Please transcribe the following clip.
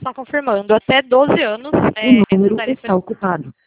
Só confirmando, até 12 anos O número essa tarifa está ocupado.